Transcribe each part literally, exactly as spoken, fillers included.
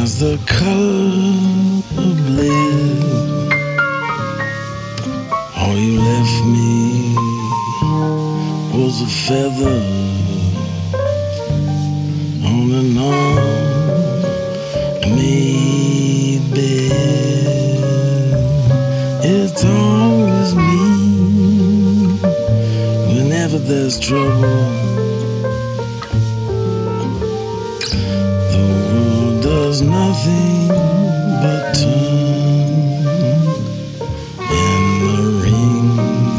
was the color of lead. All you left me was a feather on an unmade bed. It's always me whenever there's trouble. The world does nothing but turn, and the ring,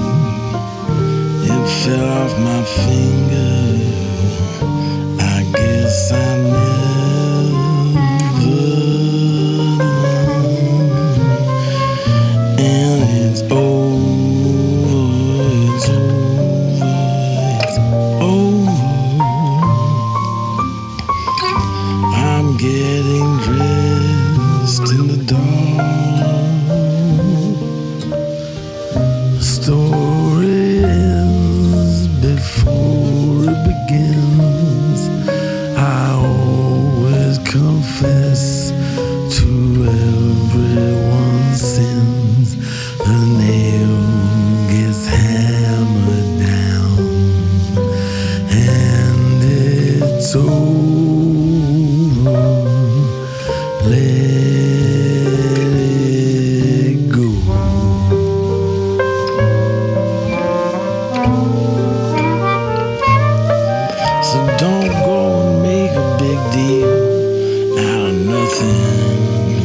it fell off my finger. I guess I never learned. And it's over, it's over, it's over. I'm getting dressed in the dark. The story ends before it begins. I always confess to everyone's sins. The nail gets hammered down, and it's over. Let it go. So don't go and make a big deal out of nothing.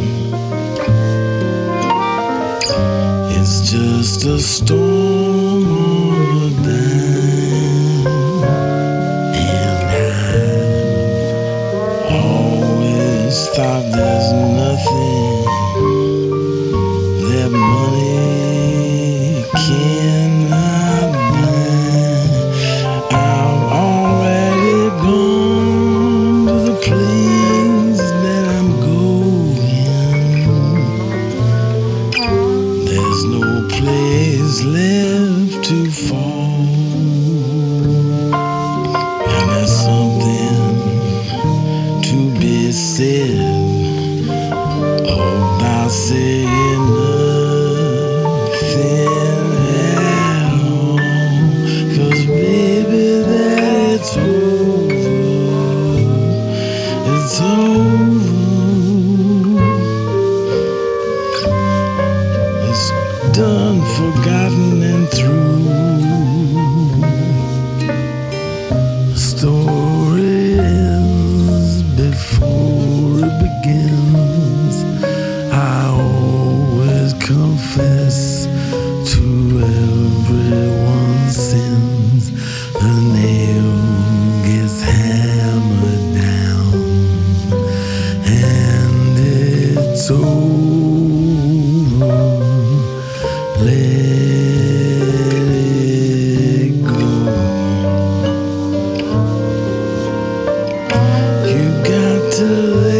It's just a storm on a dime, and I've always thought there's nothing that money cannot buy. I've already gone to the place that I'm going. There's no place left to fall, and there's something to be said about saying nothing at all. 'Cause baby, that it's over, it's over. It's done, forgotten, and through. The story ends before it begins. I always confess to everyone's sins. The nail gets hammered down, and it's over. Let it go. You got to